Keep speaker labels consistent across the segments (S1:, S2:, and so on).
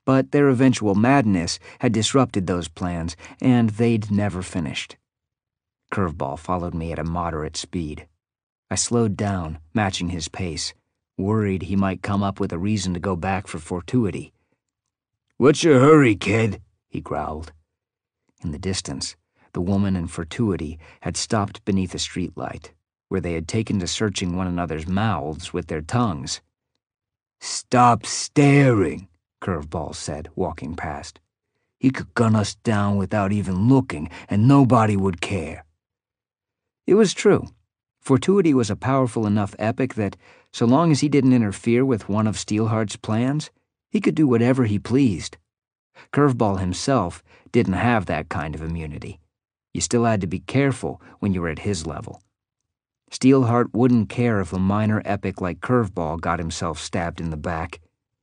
S1: But their eventual madness had disrupted those plans, and they'd never finished. Curveball followed me at a moderate speed. I slowed down, matching his pace, worried he might come up with a reason to go back for Fortuity. "What's your hurry, kid?" he growled. In the distance, the woman and Fortuity had stopped beneath a streetlight, where they had taken to searching one another's mouths with their tongues. "Stop staring," Curveball said, walking past. "He could gun us down without even looking, and nobody would care." It was true. Fortuity was a powerful enough epic that, so long as he didn't interfere with one of Steelheart's plans, he could do whatever he pleased. Curveball himself didn't have that kind of immunity. You still had to be careful when you were at his level. Steelheart wouldn't care if a minor epic like Curveball got himself stabbed in the back.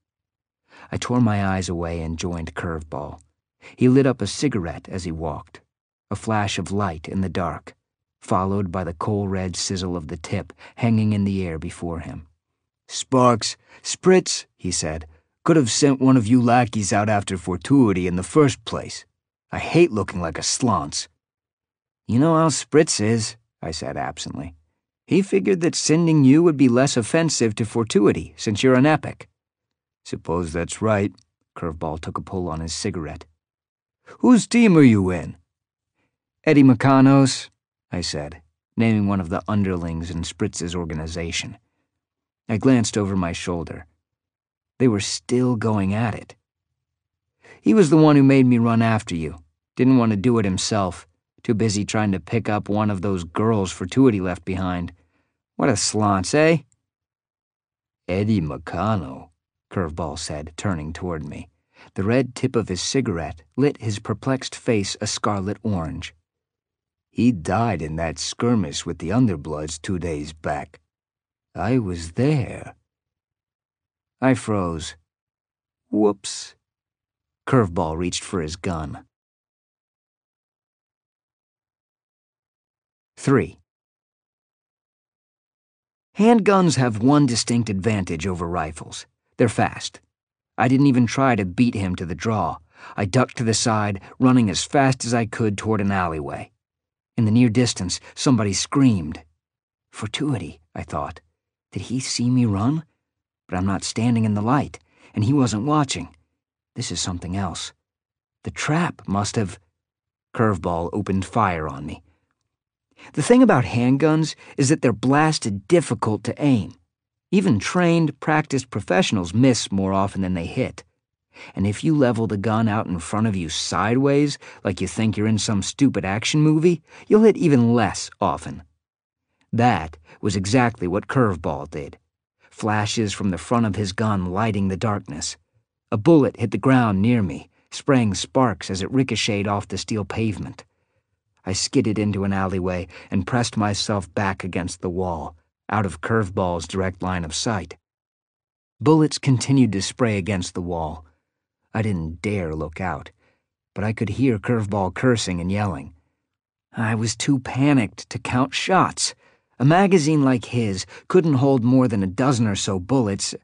S1: I tore my eyes away and joined Curveball. He lit up a cigarette as he walked, a flash of light in the dark, followed by the coal-red sizzle of the tip hanging in the air before him. "Sparks, Spritz," he said, "could have sent one of you lackeys out after Fortuity in the first place. I hate looking like a slonce." "You know how Spritz is," I said absently. "He figured that sending you would be less offensive to Fortuity, since you're an epic." "Suppose that's right." Curveball took a pull on his cigarette. "Whose team are you in?" "Eddie Meccano's," I said, naming one of the underlings in Spritz's organization. I glanced over my shoulder. They were still going at it. "He was the one who made me run after you. Didn't want to do it himself. Too busy trying to pick up one of those girls Fortuity left behind. What a slonce, eh?" "Eddie Meccano," Curveball said, turning toward me. The red tip of his cigarette lit his perplexed face a scarlet orange. "He died in that skirmish with the Underbloods 2 days back. I was there." I froze. Whoops. Curveball reached for his gun. 3. Handguns have one distinct advantage over rifles. They're fast. I didn't even try to beat him to the draw. I ducked to the side, running as fast as I could toward an alleyway. In the near distance, somebody screamed. Fortuity, I thought. Did he see me run? But I'm not standing in the light, and he wasn't watching. This is something else. The trap must have... Curveball opened fire on me. The thing about handguns is that they're blasted difficult to aim. Even trained, practiced professionals miss more often than they hit. And if you level the gun out in front of you sideways, like you think you're in some stupid action movie, you'll hit even less often. That was exactly what Curveball did. Flashes from the front of his gun lighting the darkness. A bullet hit the ground near me, spraying sparks as it ricocheted off the steel pavement. I skidded into an alleyway and pressed myself back against the wall, out of Curveball's direct line of sight. Bullets continued to spray against the wall. I didn't dare look out, but I could hear Curveball cursing and yelling. I was too panicked to count shots. A magazine like his couldn't hold more than a dozen or so bullets.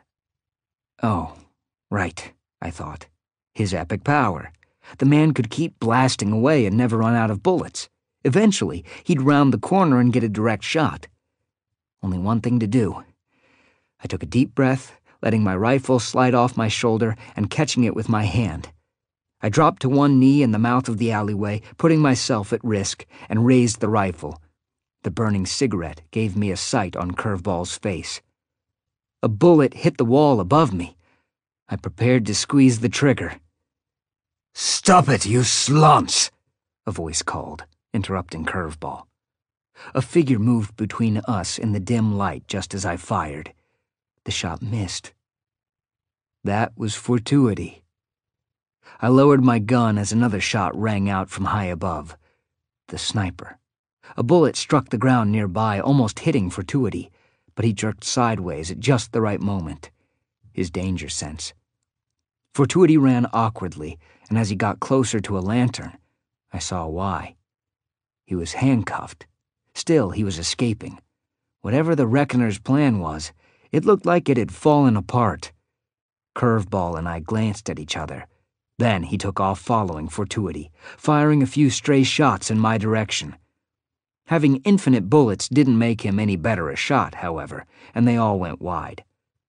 S1: Oh, right, I thought. His epic power. The man could keep blasting away and never run out of bullets. Eventually, he'd round the corner and get a direct shot. Only one thing to do. I took a deep breath, letting my rifle slide off my shoulder and catching it with my hand. I dropped to one knee in the mouth of the alleyway, putting myself at risk, and raised the rifle. The burning cigarette gave me a sight on Curveball's face. A bullet hit the wall above me. I prepared to squeeze the trigger. "Stop it, you slunce!" a voice called, interrupting Curveball. A figure moved between us in the dim light just as I fired. The shot missed. That was Fortuity. I lowered my gun as another shot rang out from high above. The sniper. A bullet struck the ground nearby, almost hitting Fortuity, but he jerked sideways at just the right moment. His danger sense. Fortuity ran awkwardly, and as he got closer to a lantern, I saw why. He was handcuffed. Still, he was escaping. Whatever the Reckoner's plan was, it looked like it had fallen apart. Curveball and I glanced at each other. Then he took off following Fortuity, firing a few stray shots in my direction. Having infinite bullets didn't make him any better a shot, however, and they all went wide.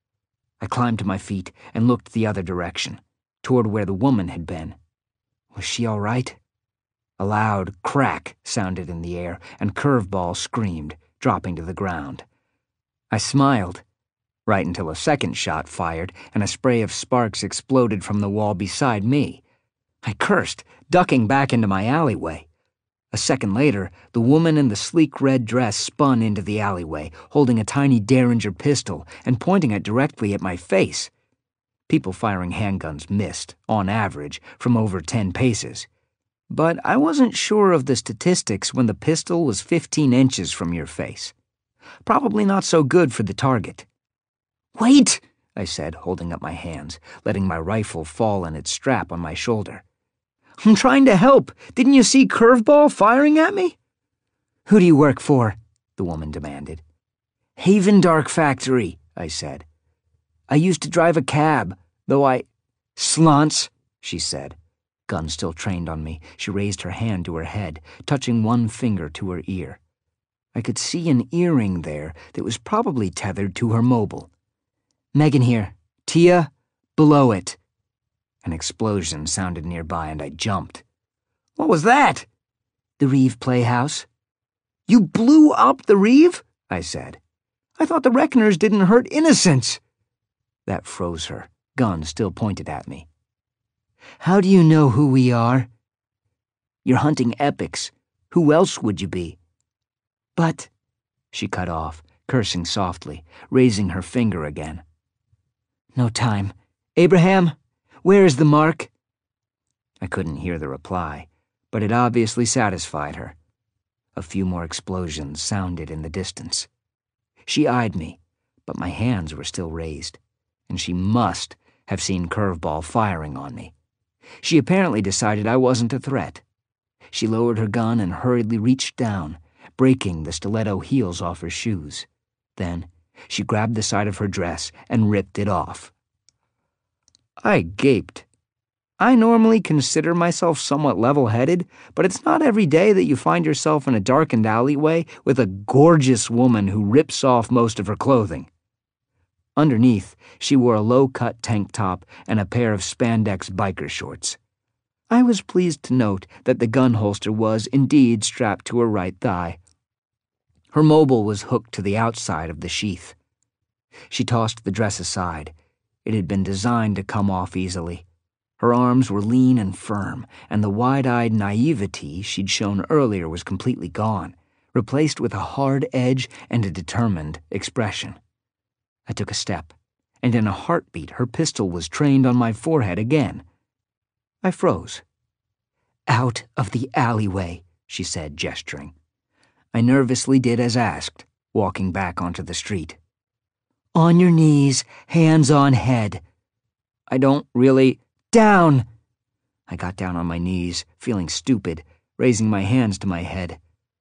S1: I climbed to my feet and looked the other direction, toward where the woman had been. Was she all right? A loud crack sounded in the air, and Curveball screamed, dropping to the ground. I smiled, right until a second shot fired and a spray of sparks exploded from the wall beside me. I cursed, ducking back into my alleyway. A second later, the woman in the sleek red dress spun into the alleyway, holding a tiny Derringer pistol and pointing it directly at my face. People firing handguns missed, on average, from over 10 paces. But I wasn't sure of the statistics when the pistol was 15 inches from your face. Probably not so good for the target. "Wait!" I said, holding up my hands, letting my rifle fall in its strap on my shoulder. "I'm trying to help. Didn't you see Curveball firing at me?" "Who do you work for?" the woman demanded. "Haven Dark Factory," I said. "I used to drive a cab, though I—" "Slants," she said. Gun still trained on me, she raised her hand to her head, touching one finger to her ear. I could see an earring there that was probably tethered to her mobile. "Megan here. Tia, below it." An explosion sounded nearby and I jumped. "What was that?" "The Reeve Playhouse." "You blew up the Reeve?" I said. "I thought the Reckoners didn't hurt innocents." That froze her, gun still pointed at me. "How do you know who we are?" "You're hunting epics. Who else would you be?" "But—" She cut off, cursing softly, raising her finger again. "No time. Abraham, where is the mark?" I couldn't hear the reply, but it obviously satisfied her. A few more explosions sounded in the distance. She eyed me, but my hands were still raised, and she must have seen Curveball firing on me. She apparently decided I wasn't a threat. She lowered her gun and hurriedly reached down, breaking the stiletto heels off her shoes. Then she grabbed the side of her dress and ripped it off. I gaped. I normally consider myself somewhat level-headed, but it's not every day that you find yourself in a darkened alleyway with a gorgeous woman who rips off most of her clothing. Underneath, she wore a low-cut tank top and a pair of spandex biker shorts. I was pleased to note that the gun holster was indeed strapped to her right thigh. Her mobile was hooked to the outside of the sheath. She tossed the dress aside. It had been designed to come off easily. Her arms were lean and firm, and the wide-eyed naivety she'd shown earlier was completely gone, replaced with a hard edge and a determined expression. I took a step, and in a heartbeat her pistol was trained on my forehead again. I froze. "Out of the alleyway," she said, gesturing. I nervously did as asked, walking back onto the street. "On your knees, hands on head." "I don't really—" "Down!" I got down on my knees, feeling stupid, raising my hands to my head.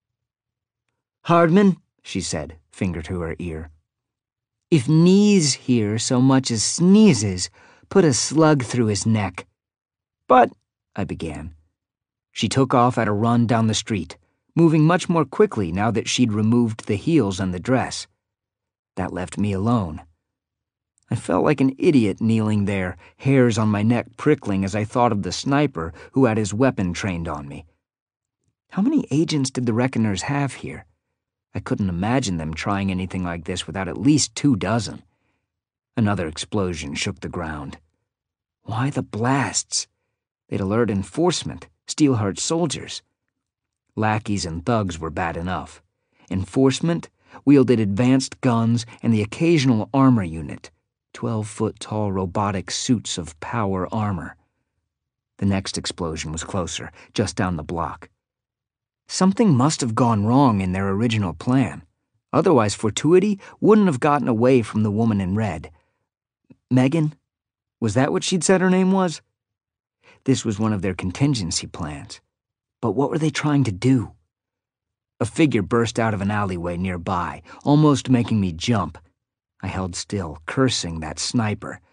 S1: "Hardman," she said, finger to her ear. "If Knees here so much as sneezes, put a slug through his neck." "But—" I began. She took off at a run down the street, moving much more quickly now that she'd removed the heels and the dress. That left me alone. I felt like an idiot kneeling there, hairs on my neck prickling as I thought of the sniper who had his weapon trained on me. How many agents did the Reckoners have here? I couldn't imagine them trying anything like this without at least 24. Another explosion shook the ground. Why the blasts? They'd alert enforcement, Steelheart soldiers. Lackeys and thugs were bad enough. Enforcement wielded advanced guns and the occasional armor unit, 12-foot-tall robotic suits of power armor. The next explosion was closer, just down the block. Something must have gone wrong in their original plan. Otherwise, Fortuity wouldn't have gotten away from the woman in red. Megan? Was that what she'd said her name was? This was one of their contingency plans. But what were they trying to do? A figure burst out of an alleyway nearby, almost making me jump. I held still, cursing that sniper.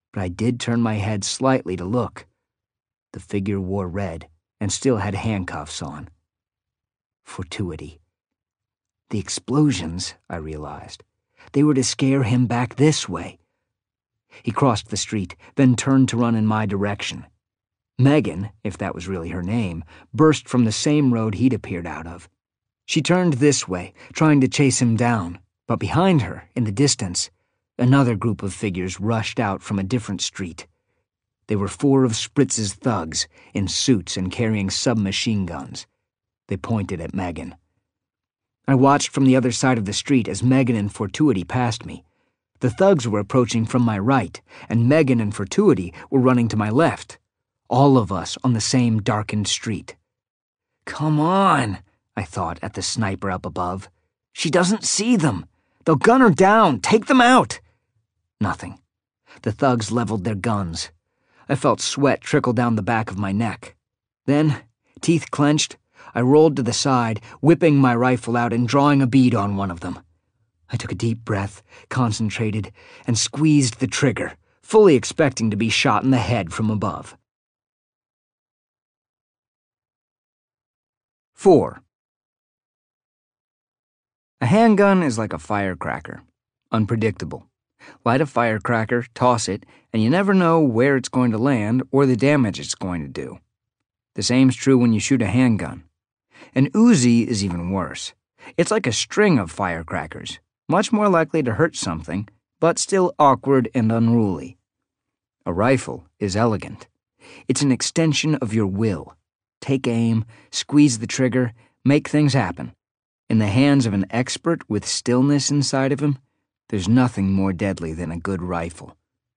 S1: but I did turn my head slightly to look. The figure wore red and still had handcuffs on. Fortuity. The explosions, I realized. They were to scare him back this way. He crossed the street, then turned to run in my direction. Megan, if that was really her name, burst from the same road he'd appeared out of. She turned this way, trying to chase him down, but behind her, in the distance, another group of figures rushed out from a different street. They were 4 of Spritz's thugs, in suits and carrying submachine guns. They pointed at Megan. I watched from the other side of the street as Megan and Fortuity passed me. The thugs were approaching from my right, and Megan and Fortuity were running to my left. All of us on the same darkened street. Come on, I thought at the sniper up above. She doesn't see them. They'll gun her down. Take them out. Nothing. The thugs leveled their guns. I felt sweat trickle down the back of my neck. Then, teeth clenched, I rolled to the side, whipping my rifle out and drawing a bead on one of them. I took a deep breath, concentrated, and squeezed the trigger, fully expecting to be shot in the head from above. 4. A handgun is like a firecracker. Unpredictable. Light a firecracker, toss it, and you never know where it's going to land or the damage it's going to do. The same's true when you shoot a handgun. An Uzi is even worse. It's like a string of firecrackers, much more likely to hurt something, but still awkward and unruly. A rifle is elegant. It's an extension of your will. Take aim, squeeze the trigger, make things happen. In the hands of an expert with stillness inside of him, there's nothing more deadly than a good rifle.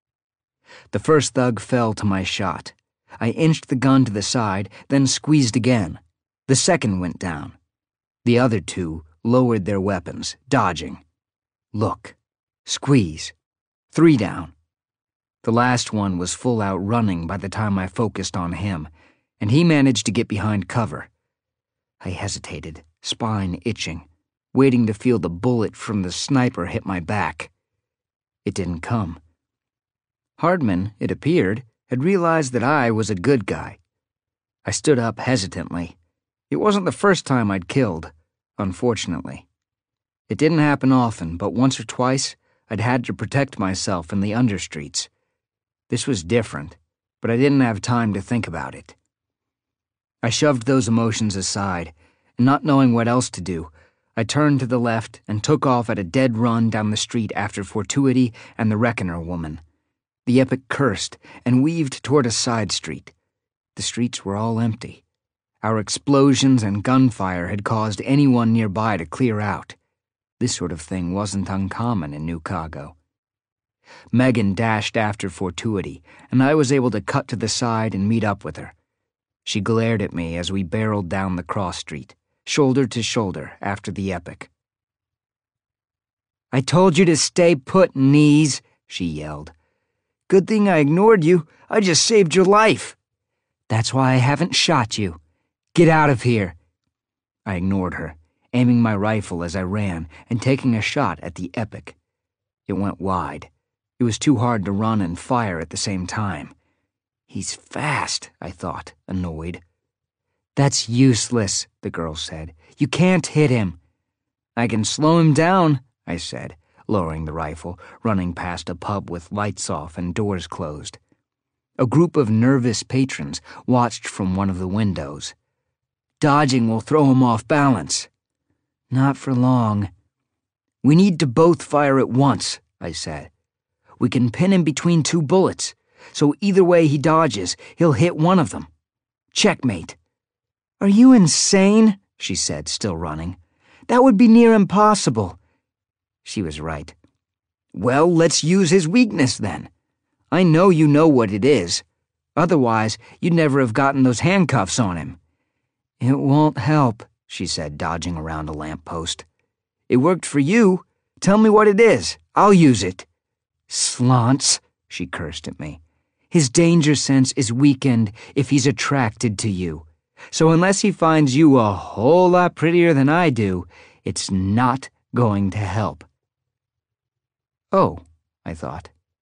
S1: The first thug fell to my shot. I inched the gun to the side, then squeezed again. The second went down. The other 2 lowered their weapons, dodging. Look. Squeeze. 3 down. The last one was full out running by the time I focused on him, and he managed to get behind cover. I hesitated, spine itching, waiting to feel the bullet from the sniper hit my back. It didn't come. Hardman, it appeared, had realized that I was a good guy. I stood up hesitantly. It wasn't the first time I'd killed, unfortunately. It didn't happen often, but once or twice, I'd had to protect myself in the understreets. This was different, but I didn't have time to think about it. I shoved those emotions aside, and not knowing what else to do, I turned to the left and took off at a dead run down the street after Fortuity and the Reckoner woman. The Epic cursed and weaved toward a side street. The streets were all empty. Our explosions and gunfire had caused anyone nearby to clear out. This sort of thing wasn't uncommon in New Cago. Megan dashed after Fortuity, and I was able to cut to the side and meet up with her. She glared at me as we barreled down the cross street, shoulder to shoulder after the Epic. "I told you to stay put, knees," she yelled. "Good thing I ignored you. I just saved your life." "That's why I haven't shot you. Get out of here." I ignored her, aiming my rifle as I ran and taking a shot at the Epic. It went wide. It was too hard to run and fire at the same time. "He's fast," I thought, annoyed. "That's useless," the girl said. "You can't hit him." "I can slow him down," I said, lowering the rifle, running past a pub with lights off and doors closed. A group of nervous patrons watched from one of the windows. "Dodging will throw him off balance." "Not for long." "We need to both fire at once," I said. "We can pin him between 2 bullets, so either way he dodges, he'll hit one of them. Checkmate." "Are you insane?" she said, still running. "That would be near impossible." She was right. "Well, let's use his weakness then. I know you know what it is. Otherwise, you'd never have gotten those handcuffs on him." "It won't help," she said, dodging around a lamppost. "It worked for you. Tell me what it is. I'll use it." "Slants," she cursed at me. "His danger sense is weakened if he's attracted to you. So unless he finds you a whole lot prettier than I do, it's not going to help." "Oh," I thought.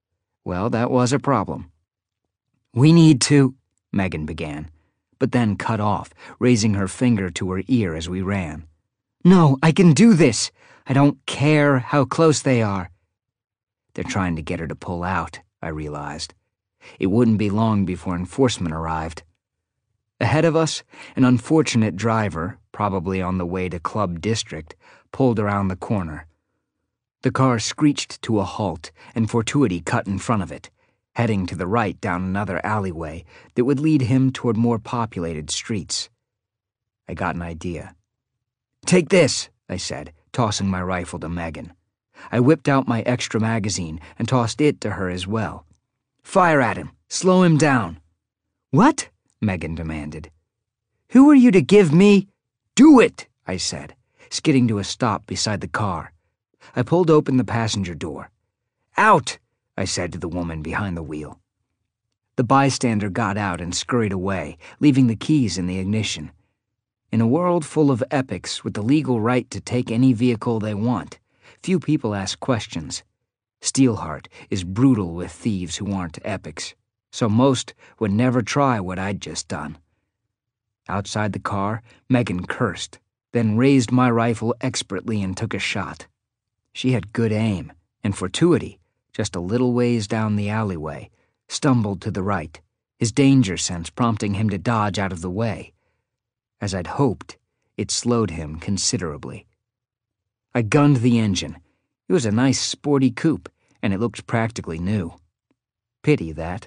S1: Well, that was a problem. "We need to," Megan began, but then cut off, raising her finger to her ear as we ran. "No, I can do this. I don't care how close they are." They're trying to get her to pull out, I realized. It wouldn't be long before enforcement arrived. Ahead of us, an unfortunate driver, probably on the way to Club District, pulled around the corner. The car screeched to a halt, and Fortuity cut in front of it, heading to the right down another alleyway that would lead him toward more populated streets. I got an idea. "Take this," I said, tossing my rifle to Megan. I whipped out my extra magazine and tossed it to her as well. "Fire at him. Slow him down." "What?" Megan demanded. "Who are you to give me—" "Do it," I said, skidding to a stop beside the car. I pulled open the passenger door. "Out," I said to the woman behind the wheel. The bystander got out and scurried away, leaving the keys in the ignition. In a world full of epics with the legal right to take any vehicle they want, few people ask questions. Steelheart is brutal with thieves who aren't epics, so most would never try what I'd just done. Outside the car, Megan cursed, then raised my rifle expertly and took a shot. She had good aim, and Fortuity, just a little ways down the alleyway, stumbled to the right, his danger sense prompting him to dodge out of the way. As I'd hoped, it slowed him considerably. I gunned the engine. It was a nice sporty coupe, and it looked practically new. Pity that.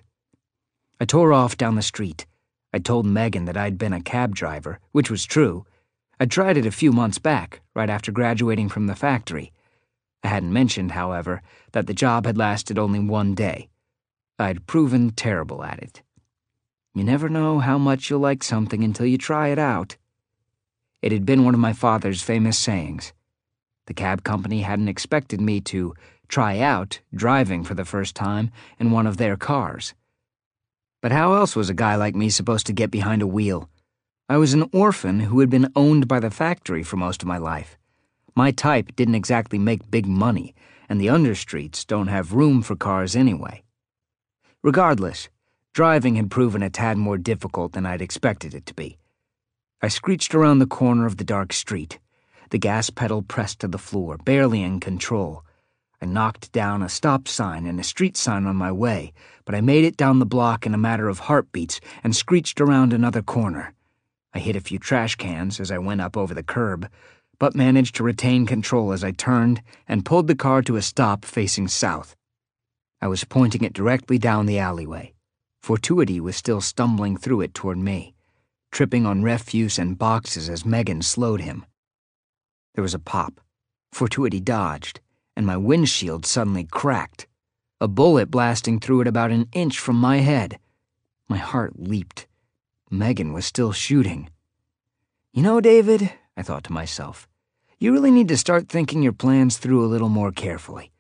S1: I tore off down the street. I told Megan that I'd been a cab driver, which was true. I'd tried it a few months back, right after graduating from the factory. I hadn't mentioned, however, that the job had lasted only one day. I'd proven terrible at it. You never know how much you'll like something until you try it out. It had been one of my father's famous sayings. The cab company hadn't expected me to try out driving for the first time in one of their cars. But how else was a guy like me supposed to get behind a wheel? I was an orphan who had been owned by the factory for most of my life. My type didn't exactly make big money, and the understreets don't have room for cars anyway. Regardless, driving had proven a tad more difficult than I'd expected it to be. I screeched around the corner of the dark street, the gas pedal pressed to the floor, barely in control. I knocked down a stop sign and a street sign on my way, but I made it down the block in a matter of heartbeats and screeched around another corner. I hit a few trash cans as I went up over the curb, but managed to retain control as I turned and pulled the car to a stop facing south. I was pointing it directly down the alleyway. Fortuity was still stumbling through it toward me, tripping on refuse and boxes as Megan slowed him. There was a pop. Fortuity dodged, and my windshield suddenly cracked, a bullet blasting through it about an inch from my head. My heart leaped. Megan was still shooting. "You know, David," I thought to myself, "you really need to start thinking your plans through a little more carefully."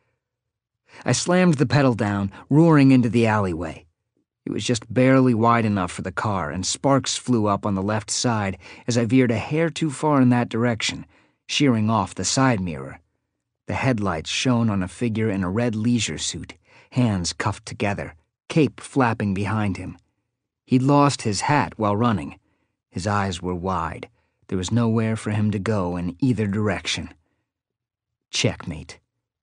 S1: I slammed the pedal down, roaring into the alleyway. It was just barely wide enough for the car, and sparks flew up on the left side as I veered a hair too far in that direction, shearing off the side mirror. The headlights shone on a figure in a red leisure suit, hands cuffed together, cape flapping behind him. He'd lost his hat while running. His eyes were wide. There was nowhere for him to go in either direction. Checkmate.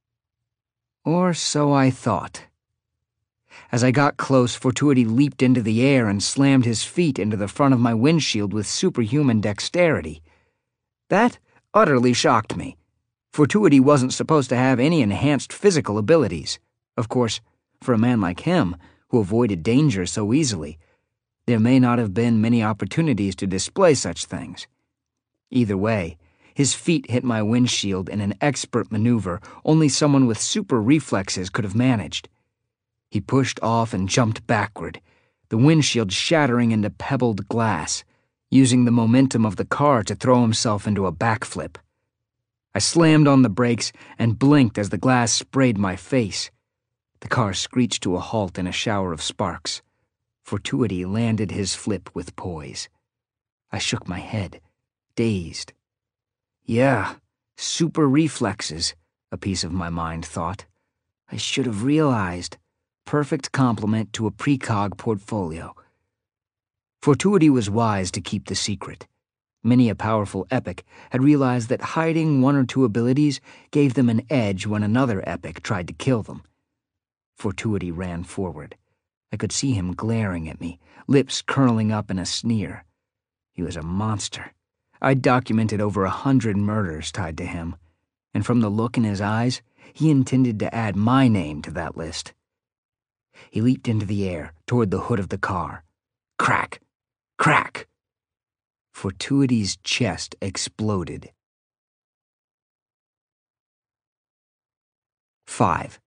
S1: Or so I thought. As I got close, Fortuity leaped into the air and slammed his feet into the front of my windshield with superhuman dexterity. That utterly shocked me. Fortuity wasn't supposed to have any enhanced physical abilities. Of course, for a man like him, who avoided danger so easily, there may not have been many opportunities to display such things. Either way, his feet hit my windshield in an expert maneuver only someone with super reflexes could have managed. He pushed off and jumped backward, the windshield shattering into pebbled glass, using the momentum of the car to throw himself into a backflip. I slammed on the brakes and blinked as the glass sprayed my face. The car screeched to a halt in a shower of sparks. Fortuity landed his flip with poise. I shook my head, dazed. Yeah, super reflexes, a piece of my mind thought. I should have realized. perfect complement to a precog portfolio. Fortuity was wise to keep the secret. Many a powerful epic had realized that hiding one or two abilities gave them an edge when another epic tried to kill them. Fortuity ran forward. I could see him glaring at me, lips curling up in a sneer. He was a monster. I'd documented over 100 murders tied to him, and from the look in his eyes, he intended to add my name to that list. He leaped into the air toward the hood of the car. Crack! Crack! Fortuity's chest exploded. 5.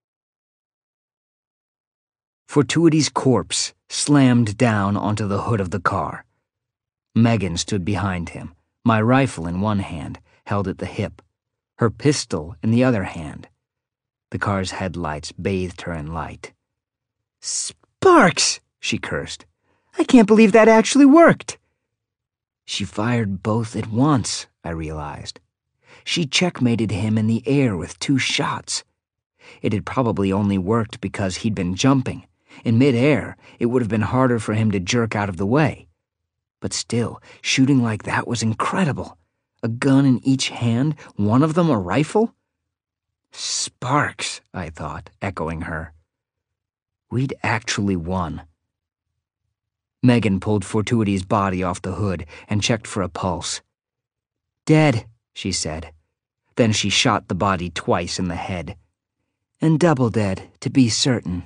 S1: Fortuity's corpse slammed down onto the hood of the car. Megan stood behind him, my rifle in one hand, held at the hip, her pistol in the other hand. The car's headlights bathed her in light. "Sparks!" she cursed. "I can't believe that actually worked." She fired both at once, I realized. She checkmated him in the air with 2 shots. It had probably only worked because he'd been jumping. In mid-air, it would have been harder for him to jerk out of the way. But still, shooting like that was incredible. A gun in each hand, one of them a rifle? Sparks, I thought, echoing her. We'd actually won. Megan pulled Fortuity's body off the hood and checked for a pulse. "Dead," she said. Then she shot the body twice in the head. "And double dead, to be certain."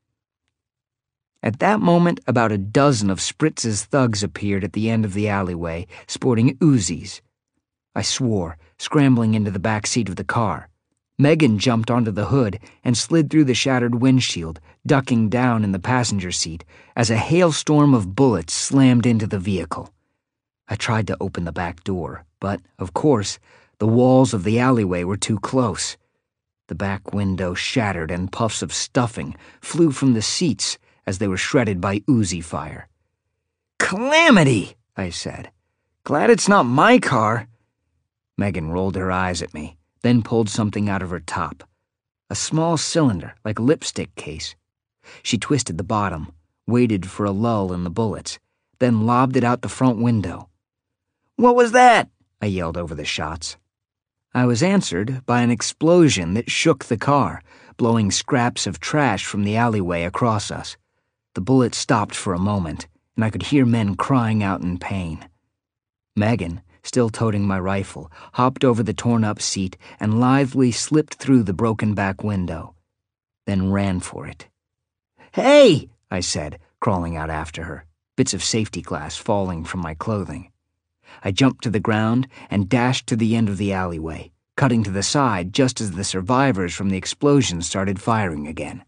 S1: At that moment, about a dozen of Spritz's thugs appeared at the end of the alleyway, sporting Uzis. I swore, scrambling into the back seat of the car. Megan jumped onto the hood and slid through the shattered windshield, ducking down in the passenger seat as a hailstorm of bullets slammed into the vehicle. I tried to open the back door, but, of course, the walls of the alleyway were too close. The back window shattered and puffs of stuffing flew from the seats as they were shredded by Uzi fire. "Calamity!" I said. "Glad it's not my car." Megan rolled her eyes at me, then pulled something out of her top. A small cylinder, like a lipstick case. She twisted the bottom, waited for a lull in the bullets, then lobbed it out the front window. "What was that?" I yelled over the shots. I was answered by an explosion that shook the car, blowing scraps of trash from the alleyway across us. The bullet stopped for a moment, and I could hear men crying out in pain. Megan, still toting my rifle, hopped over the torn-up seat and lithely slipped through the broken back window, then ran for it. "Hey!" I said, crawling out after her, bits of safety glass falling from my clothing. I jumped to the ground and dashed to the end of the alleyway, cutting to the side just as the survivors from the explosion started firing again.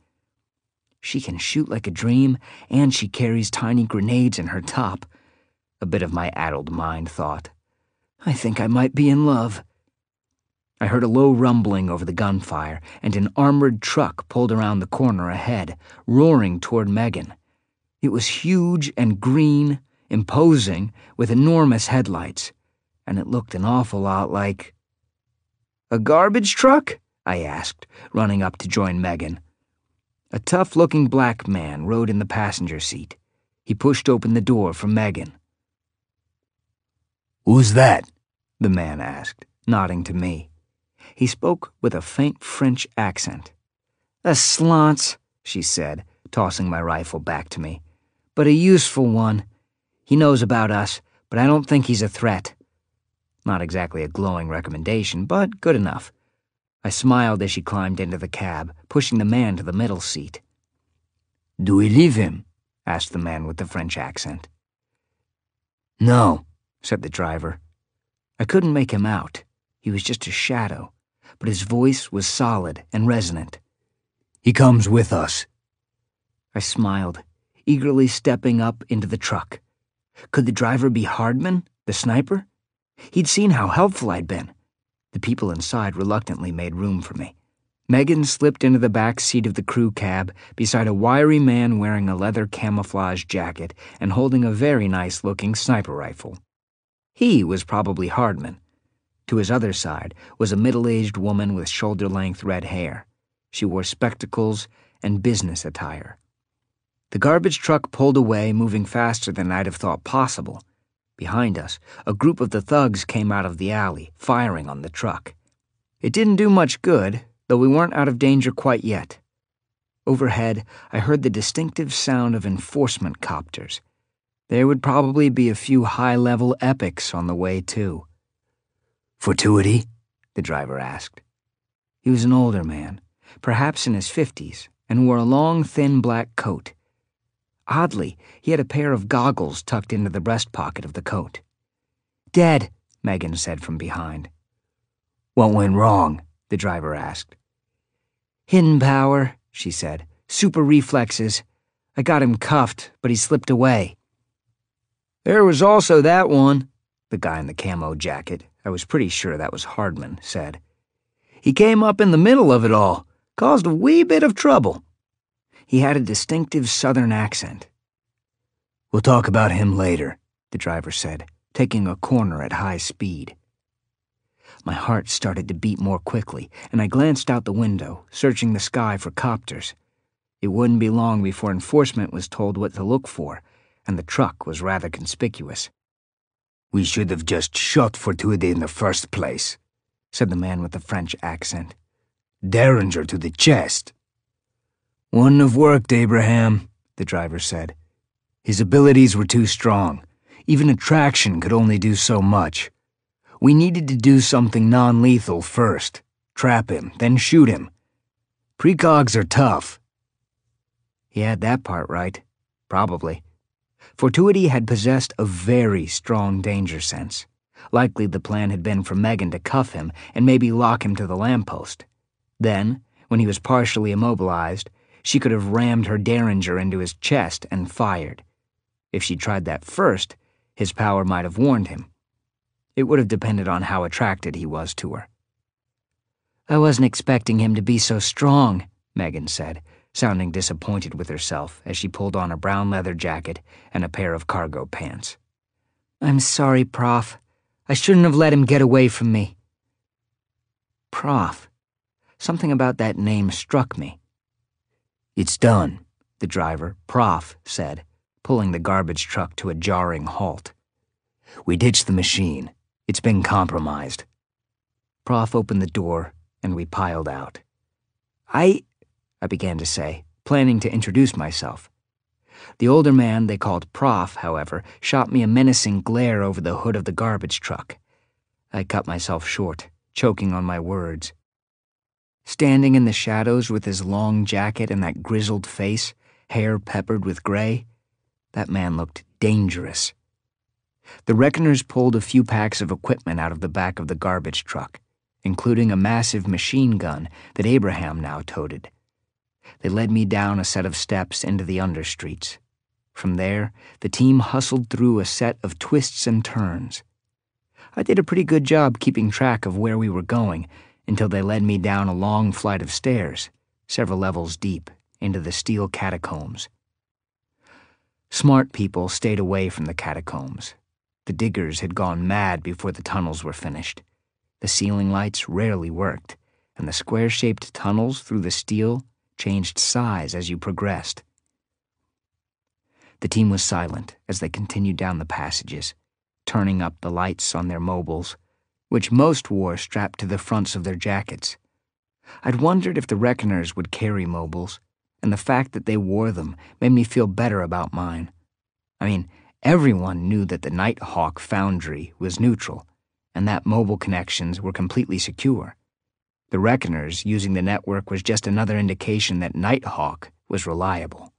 S1: She can shoot like a dream, and she carries tiny grenades in her top, a bit of my addled mind thought. I think I might be in love. I heard a low rumbling over the gunfire, and an armored truck pulled around the corner ahead, roaring toward Megan. It was huge and green, imposing, with enormous headlights, and it looked an awful lot like... "A garbage truck?" I asked, running up to join Megan. A tough-looking black man rode in the passenger seat. He pushed open the door for Megan. "Who's that?" the man asked, nodding to me. He spoke with a faint French accent. "A slance," she said, tossing my rifle back to me. "But a useful one. He knows about us, but I don't think he's a threat." Not exactly a glowing recommendation, but good enough. I smiled as she climbed into the cab, pushing the man to the middle seat. "Do we leave him?" asked the man with the French accent. "No," said the driver. I couldn't make him out. He was just a shadow, but his voice was solid and resonant. "He comes with us." I smiled, eagerly stepping up into the truck. Could the driver be Hardman, the sniper? He'd seen how helpful I'd been. The people inside reluctantly made room for me. Megan slipped into the back seat of the crew cab beside a wiry man wearing a leather camouflage jacket and holding a very nice-looking sniper rifle. He was probably Hardman. To his other side was a middle-aged woman with shoulder-length red hair. She wore spectacles and business attire. The garbage truck pulled away, moving faster than I'd have thought possible. Behind us, a group of the thugs came out of the alley, firing on the truck. It didn't do much good, though we weren't out of danger quite yet. Overhead, I heard the distinctive sound of enforcement copters. There would probably be a few high-level epics on the way, too. "Fortuity?" the driver asked. He was an older man, perhaps in his 50s, and wore a long, thin black coat. Oddly, he had a pair of goggles tucked into the breast pocket of the coat. "Dead," Megan said from behind. "What went wrong?" the driver asked. "Hidden power," she said. "Super reflexes. I got him cuffed, but he slipped away." "There was also that one," the guy in the camo jacket, I was pretty sure that was Hardman, said. "He came up in the middle of it all, caused a wee bit of trouble." He had a distinctive southern accent. "We'll talk about him later," the driver said, taking a corner at high speed. My heart started to beat more quickly, and I glanced out the window, searching the sky for copters. It wouldn't be long before enforcement was told what to look for, and the truck was rather conspicuous. "We should have just shot Fortuity in the first place," said the man with the French accent. "Derringer to the chest." "Wouldn't have worked, Abraham," the driver said. "His abilities were too strong. Even attraction could only do so much. We needed to do something non-lethal first. Trap him, then shoot him. Precogs are tough." He had that part right. Probably. Fortuity had possessed a very strong danger sense. Likely the plan had been for Megan to cuff him and maybe lock him to the lamppost. Then, when he was partially immobilized, she could have rammed her Derringer into his chest and fired. If she tried that first, his power might have warned him. It would have depended on how attracted he was to her. "I wasn't expecting him to be so strong," Megan said, sounding disappointed with herself as she pulled on a brown leather jacket and a pair of cargo pants. "I'm sorry, Prof. I shouldn't have let him get away from me." Prof. Something about that name struck me. "It's done," the driver, Prof, said, pulling the garbage truck to a jarring halt. "We ditched the machine. It's been compromised." Prof opened the door, and we piled out. I began to say, planning to introduce myself. The older man they called Prof, however, shot me a menacing glare over the hood of the garbage truck. I cut myself short, choking on my words. Standing in the shadows with his long jacket and that grizzled face, hair peppered with gray, that man looked dangerous. The reckoners pulled a few packs of equipment out of the back of the garbage truck, including a massive machine gun that Abraham now toted. They led me down a set of steps into the understreets. From there, the team hustled through a set of twists and turns. I did a pretty good job keeping track of where we were going until they led me down a long flight of stairs, several levels deep, into the steel catacombs. Smart people stayed away from the catacombs. The diggers had gone mad before the tunnels were finished. The ceiling lights rarely worked, and the square-shaped tunnels through the steel changed size as you progressed. The team was silent as they continued down the passages, turning up the lights on their mobiles, which most wore strapped to the fronts of their jackets. I'd wondered if the reckoners would carry mobiles, and the fact that they wore them made me feel better about mine. I mean, everyone knew that the Nighthawk foundry was neutral, and that mobile connections were completely secure. The reckoners using the network was just another indication that Nighthawk was reliable.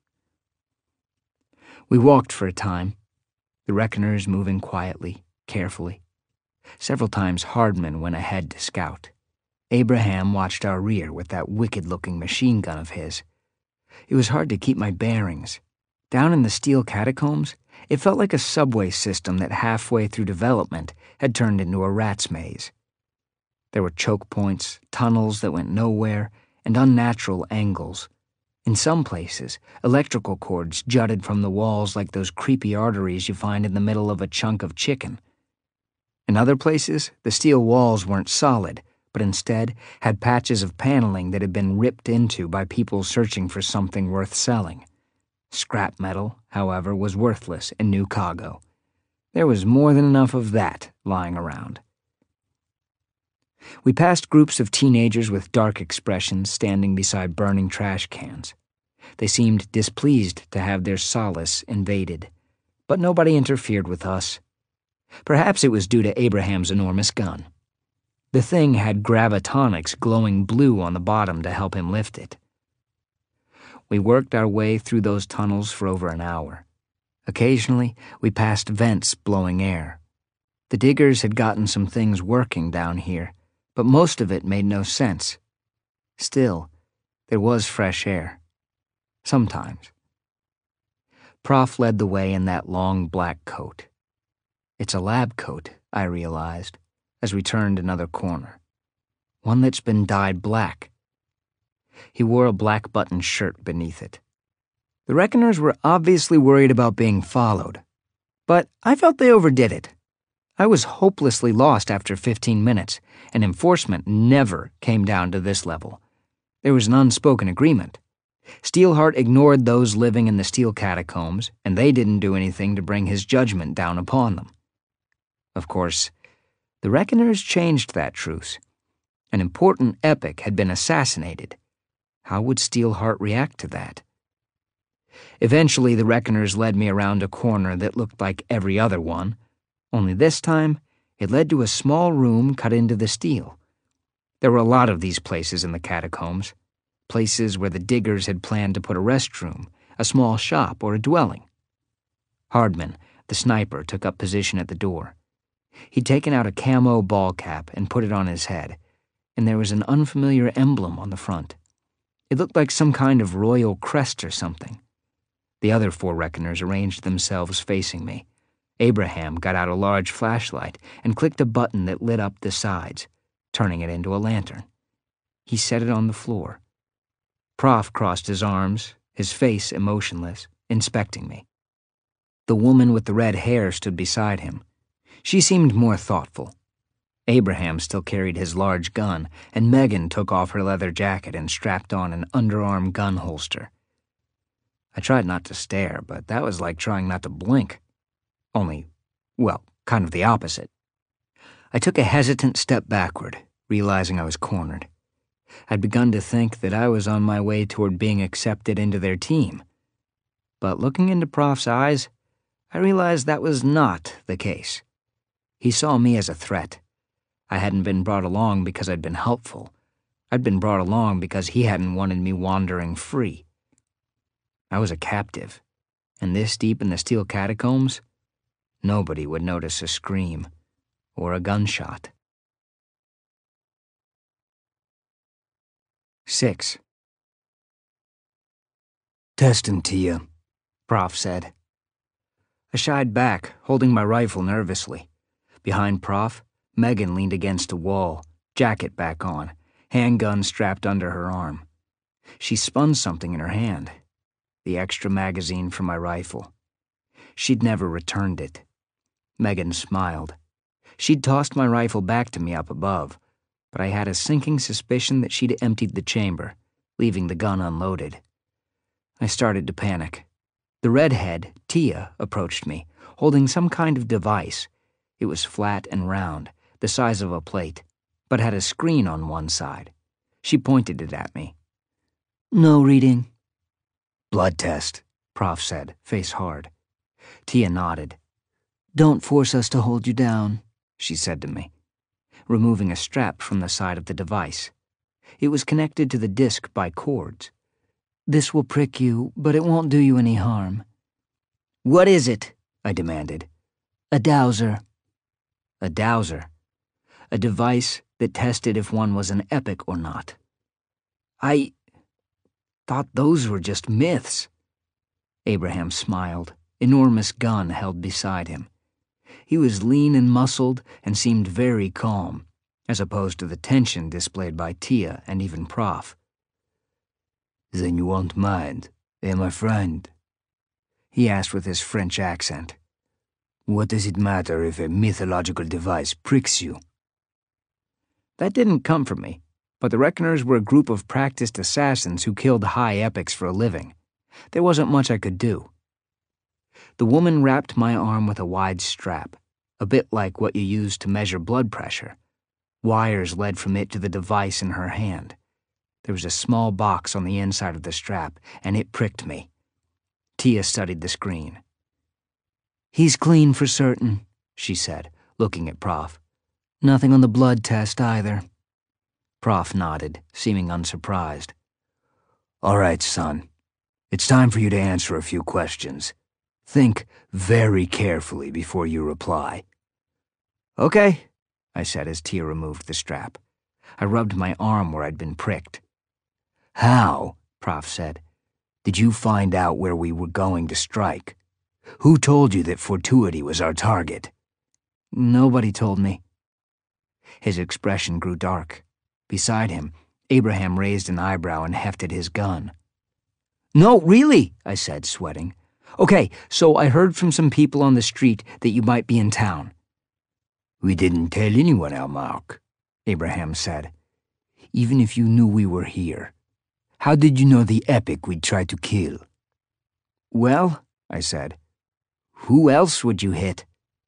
S1: We walked for a time, the reckoners moving quietly, carefully. Several times Hardman went ahead to scout. Abraham watched our rear with that wicked-looking machine gun of his. It was hard to keep my bearings. Down in the steel catacombs, it felt like a subway system that halfway through development had turned into a rat's maze. There were choke points, tunnels that went nowhere, and unnatural angles. In some places, electrical cords jutted from the walls like those creepy arteries you find in the middle of a chunk of chicken. In other places, the steel walls weren't solid, but instead had patches of paneling that had been ripped into by people searching for something worth selling. Scrap metal, however, was worthless in New Cago. There was more than enough of that lying around. We passed groups of teenagers with dark expressions standing beside burning trash cans. They seemed displeased to have their solace invaded, but nobody interfered with us. Perhaps it was due to Abraham's enormous gun. The thing had gravitonics glowing blue on the bottom to help him lift it. We worked our way through those tunnels for over an hour. Occasionally, we passed vents blowing air. The diggers had gotten some things working down here, but most of it made no sense. Still, there was fresh air. Sometimes. Prof led the way in that long black coat. It's a lab coat, I realized, as we turned another corner. One that's been dyed black. He wore a black button shirt beneath it. The Reckoners were obviously worried about being followed, but I felt they overdid it. I was hopelessly lost after 15 minutes, and enforcement never came down to this level. There was an unspoken agreement. Steelheart ignored those living in the steel catacombs, and they didn't do anything to bring his judgment down upon them. Of course, the Reckoners changed that truce. An important epic had been assassinated. How would Steelheart react to that? Eventually, the Reckoners led me around a corner that looked like every other one, only this time it led to a small room cut into the steel. There were a lot of these places in the catacombs, places where the diggers had planned to put a restroom, a small shop, or a dwelling. Hardman, the sniper, took up position at the door. He'd taken out a camo ball cap and put it on his head, and there was an unfamiliar emblem on the front. It looked like some kind of royal crest or something. The other 4 Reckoners arranged themselves facing me. Abraham got out a large flashlight and clicked a button that lit up the sides, turning it into a lantern. He set it on the floor. Prof crossed his arms, his face emotionless, inspecting me. The woman with the red hair stood beside him. She seemed more thoughtful. Abraham still carried his large gun, and Megan took off her leather jacket and strapped on an underarm gun holster. I tried not to stare, but that was like trying not to blink. Only, well, kind of the opposite. I took a hesitant step backward, realizing I was cornered. I'd begun to think that I was on my way toward being accepted into their team. But looking into Prof's eyes, I realized that was not the case. He saw me as a threat. I hadn't been brought along because I'd been helpful. I'd been brought along because he hadn't wanted me wandering free. I was a captive, and this deep in the steel catacombs, nobody would notice a scream or a gunshot. 6. "Testing to you," Prof said. I shied back, holding my rifle nervously. Behind Prof, Megan leaned against a wall, jacket back on, handgun strapped under her arm. She spun something in her hand, the extra magazine from my rifle. She'd never returned it. Megan smiled. She'd tossed my rifle back to me up above, but I had a sinking suspicion that she'd emptied the chamber, leaving the gun unloaded. I started to panic. The redhead, Tia, approached me, holding some kind of device. It was flat and round, the size of a plate, but had a screen on one side. She pointed it at me. "No reading." "Blood test," Prof said, face hard. Tia nodded. "Don't force us to hold you down," she said to me, removing a strap from the side of the device. It was connected to the disc by cords. "This will prick you, but it won't do you any harm." "What is it?" I demanded. "A dowser." A dowser. A device that tested if one was an epic or not. I thought those were just myths. Abraham smiled, enormous gun held beside him. He was lean and muscled and seemed very calm, as opposed to the tension displayed by Tia and even Prof. "Then you won't mind, my friend?" he asked with his French accent. "What does it matter if a mythological device pricks you?" That didn't comfort me, but the Reckoners were a group of practiced assassins who killed high epics for a living. There wasn't much I could do. The woman wrapped my arm with a wide strap, a bit like what you use to measure blood pressure. Wires led from it to the device in her hand. There was a small box on the inside of the strap, and it pricked me. Tia studied the screen. "He's clean for certain," she said, looking at Prof. "Nothing on the blood test either." Prof nodded, seeming unsurprised. "All right, son. It's time for you to answer a few questions. Think very carefully before you reply." "Okay," I said as Tia removed the strap. I rubbed my arm where I'd been pricked. "How," Prof said, "did you find out where we were going to strike? Who told you that Fortuity was our target?" "Nobody told me." His expression grew dark. Beside him, Abraham raised an eyebrow and hefted his gun. "No, really," I said, sweating. "Okay, so I heard from some people on the street that you might be in town." "We didn't tell anyone, Almark," Abraham said. "Even if you knew we were here. How did you know the epic we'd try to kill?" "Well," I said, "who else would you hit?"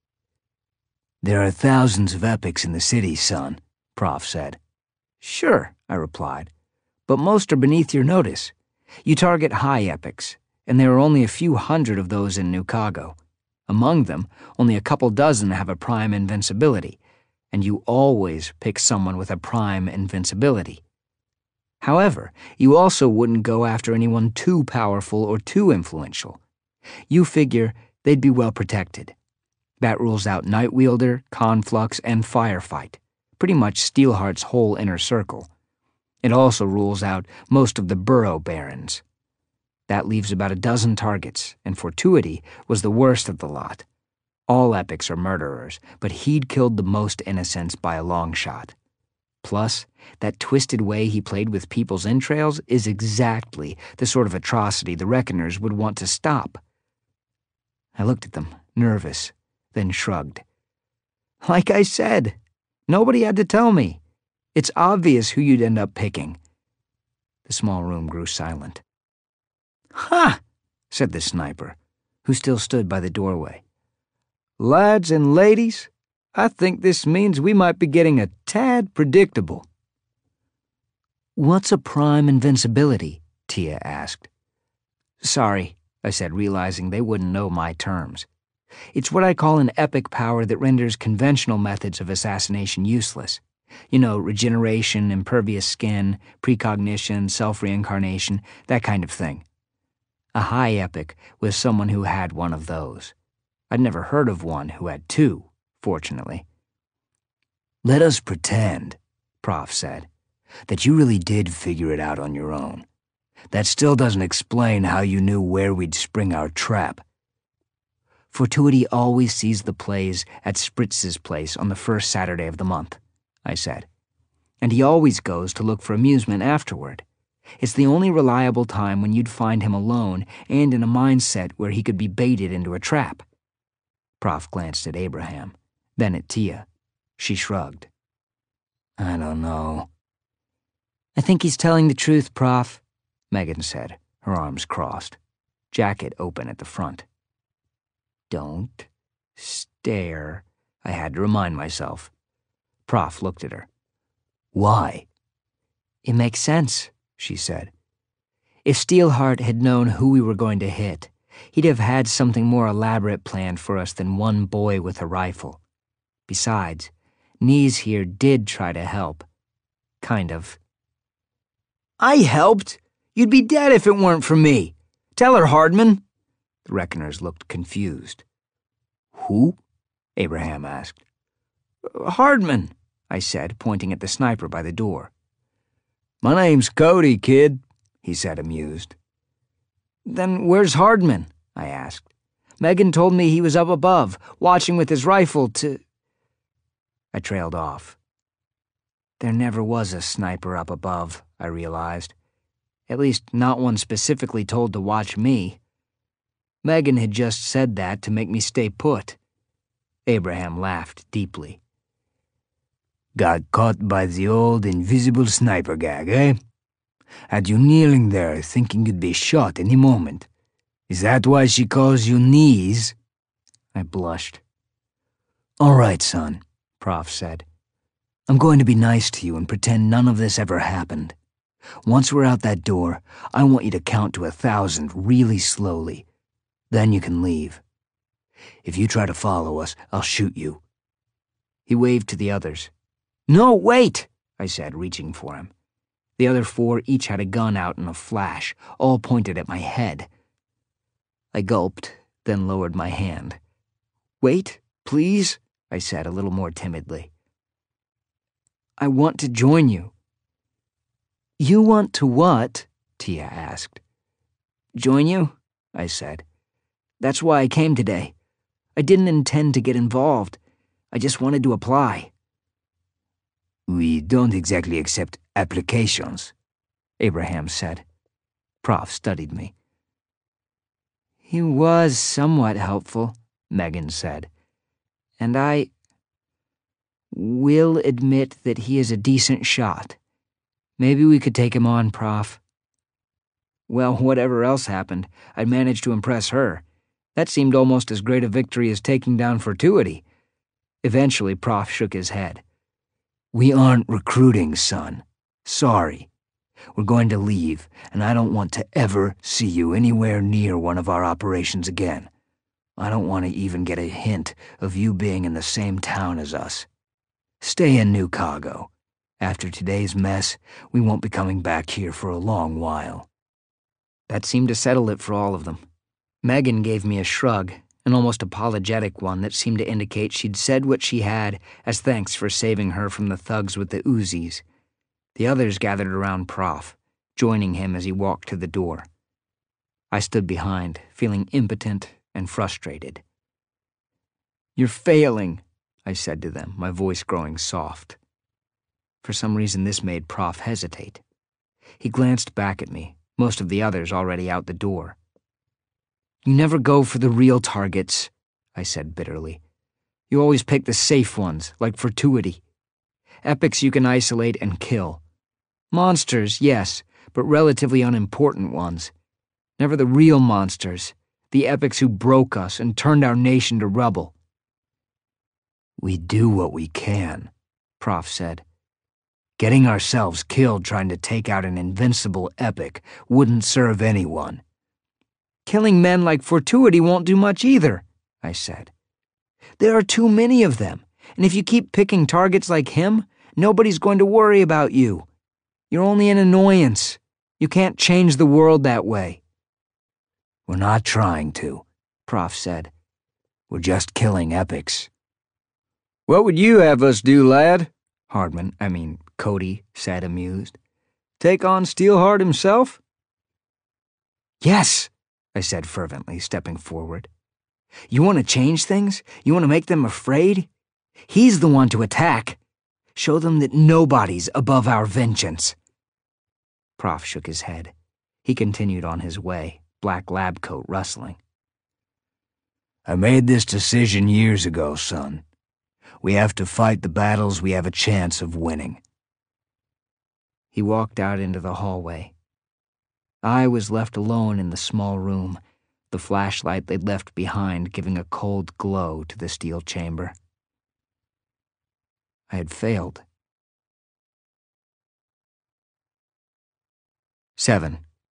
S1: "There are thousands of epics in the city, son," Prof said. "Sure," I replied, "but most are beneath your notice. You target high epics, and there are only a few hundred of those in New Cago. Among them, only a couple dozen have a prime invincibility, and you always pick someone with a prime invincibility. However, you also wouldn't go after anyone too powerful or too influential. You figure they'd be well protected. That rules out Nightwielder, Conflux, and Firefight, pretty much Steelheart's whole inner circle. It also rules out most of the Burrow Barons. That leaves about a dozen targets, and Fortuity was the worst of the lot. All epics are murderers, but he'd killed the most innocents by a long shot. Plus, that twisted way he played with people's entrails is exactly the sort of atrocity the Reckoners would want to stop." I looked at them, nervous, then shrugged. "Like I said, nobody had to tell me. It's obvious who you'd end up picking." The small room grew silent. "Ha!" said the sniper, who still stood by the doorway. "Lads and ladies, I think this means we might be getting a tad predictable." "What's a prime invincibility?" Tia asked. "Sorry," I said, realizing they wouldn't know my terms. "It's what I call an epic power that renders conventional methods of assassination useless. You know, regeneration, impervious skin, precognition, self-reincarnation, that kind of thing. A high epic was someone who had one of those. I'd never heard of one who had two, fortunately." "Let us pretend," Prof said, "that you really did figure it out on your own. That still doesn't explain how you knew where we'd spring our trap." "Fortuity always sees the plays at Spritz's place on the first Saturday of the month," I said. "And he always goes to look for amusement afterward. It's the only reliable time when you'd find him alone and in a mindset where he could be baited into a trap." Prof glanced at Abraham, then at Tia. She shrugged. "I don't know." "I think he's telling the truth, Prof," Megan said, her arms crossed, jacket open at the front. "Don't stare," I had to remind myself. Prof looked at her. "Why?" "It makes sense," she said. "If Steelheart had known who we were going to hit, he'd have had something more elaborate planned for us than one boy with a rifle. Besides, Nees here did try to help. Kind of." "I helped? You'd be dead if it weren't for me. Tell her, Hardman." The Reckoners looked confused. "Who?" Abraham asked. "Hardman," I said, pointing at the sniper by the door. "My name's Cody, kid," he said, amused. "Then where's Hardman?" I asked. "Megan told me he was up above, watching with his rifle to—" I trailed off. There never was a sniper up above, I realized. At least not one specifically told to watch me. Megan had just said that to make me stay put. Abraham laughed deeply.
S2: Got caught by the old invisible sniper gag, eh? Had you kneeling there thinking you'd be shot any moment. Is that why she calls you knees? I blushed. All right, son, Prof said. I'm going to be nice to you and pretend none of this ever happened. Once we're out that door, I want you to count to 1,000 really slowly. Then you can leave. If you try to follow us, I'll shoot you. He waved to the others. No, wait, I said, reaching for him. The other 4 each had a gun out in a flash, all pointed at my head. I gulped, then lowered my hand. Wait, please, I said a little more timidly. I want to join you. You want to what? Tia asked. Join you? I said. That's why I came today. I didn't intend to get involved. I just wanted to apply. We don't exactly accept applications, Abraham said. Prof studied me. He was somewhat helpful, Megan said. And I will admit that he is a decent shot. Maybe we could take him on, Prof. Well, whatever else happened, I'd managed to impress her. That seemed almost as great a victory as taking down Fortuity. Eventually, Prof shook his head. We aren't recruiting, son. Sorry. We're going to leave, and I don't want to ever see you anywhere near one of our operations again. I don't want to even get a hint of you being in the same town as us. Stay in New Cago. After today's mess, we won't be coming back here for a long while. That seemed to settle it for all of them. Megan gave me a shrug, an almost apologetic one that seemed to indicate she'd said what she had as thanks for saving her from the thugs with the Uzis. The others gathered around Prof, joining him as he walked to the door. I stood behind, feeling impotent and frustrated. You're failing, I said to them, my voice growing soft. For some reason this made Prof hesitate. He glanced back at me, most of the others already out the door. You never go for the real targets, I said bitterly. You always pick the safe ones, like Fortuity. Epics you can isolate and kill. Monsters, yes, but relatively unimportant ones. Never the real monsters, the epics who broke us and turned our nation to rubble. We do what we can, Prof said. Getting ourselves killed trying to take out an invincible epic wouldn't serve anyone. Killing men like Fortuity won't do much either, I said. There are too many of them, and if you keep picking targets like him, nobody's going to worry about you. You're only an annoyance. You can't change the world that way. We're not trying to, Prof said. We're just killing epics. What would you have us do, lad? Cody said, amused. Take on Steelheart himself? Yes, I said fervently, stepping forward. You want to change things? You want to make them afraid? He's the one to attack. Show them that nobody's above our vengeance. Prof shook his head. He continued on his way, black lab coat rustling. I made this decision years ago, son. We have to fight the battles we have a chance of winning. He walked out into the hallway. I was left alone in the small room, the flashlight they'd left behind giving a cold glow to the steel chamber. I had failed. 7.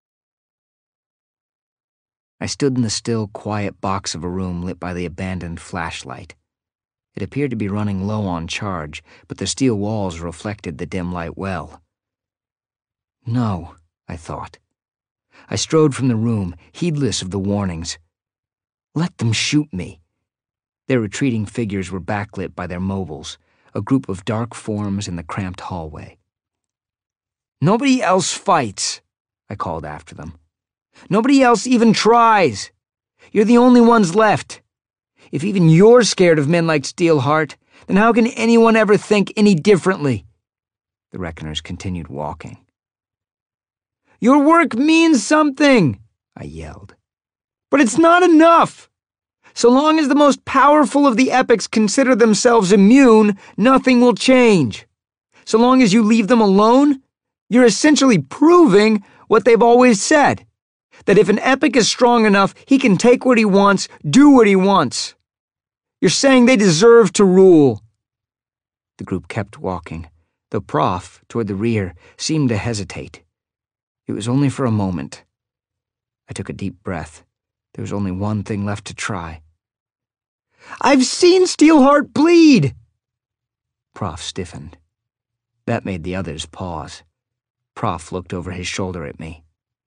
S2: I stood in the still, quiet box of a room lit by the abandoned flashlight. It appeared to be running low on charge, but the steel walls reflected the dim light well. No, I thought. I strode from the room, heedless of the warnings. Let them shoot me. Their retreating figures were backlit by their mobiles, a group of dark forms in the cramped hallway. Nobody else fights, I called after them. Nobody else even tries. You're the only ones left. If even you're scared of men like Steelheart, then how can anyone ever think any differently? The Reckoners continued walking. Your work means something, I yelled. But it's not enough.
S1: So long as the most powerful of the epics consider themselves immune, nothing will change. So long as you leave them alone, you're essentially proving what they've always said, that if an epic is strong enough, he can take what he wants, do what he wants. You're saying they deserve to rule. The group kept walking, though Prof, toward the rear, seemed to hesitate. It was only for a moment. I took a deep breath. There was only one thing left to try. I've seen Steelheart bleed! Prof stiffened. That made the others pause. Prof looked over his shoulder at me.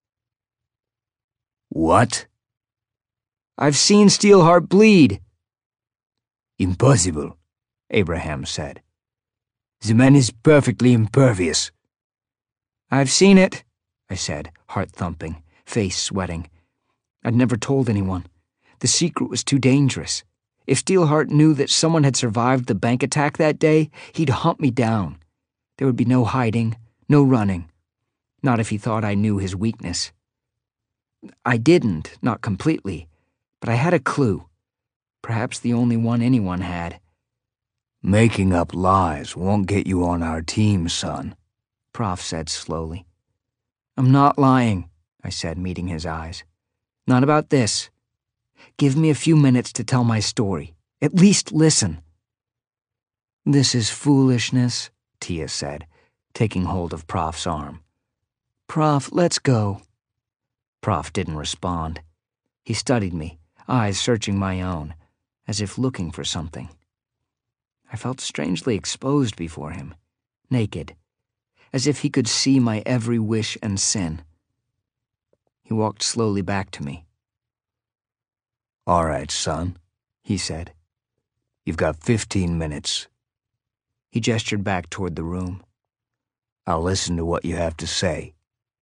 S1: What? I've seen Steelheart bleed. Impossible, Abraham said. The man is perfectly impervious. I've seen it, I said, heart thumping, face sweating. I'd never told anyone. The secret was too dangerous. If Steelheart knew that someone had survived the bank attack that day, he'd hunt me down. There would be no hiding, no running. Not if he thought I knew his weakness. I didn't, not completely, but I had a clue. Perhaps the only one anyone had. Making up lies won't get you on our team, son, Prof said slowly. I'm not lying, I said, meeting his eyes. Not about this. Give me a few minutes to tell my story. At least listen. This is foolishness, Tia said, taking hold of Prof's arm. Prof, let's go. Prof didn't respond. He studied me, eyes searching my own, as if looking for something. I felt strangely exposed before him, naked, as if he could see my every wish and sin. He walked slowly back to me. All right, son, he said. You've got 15 minutes. He gestured back toward the room. I'll listen to what you have to say.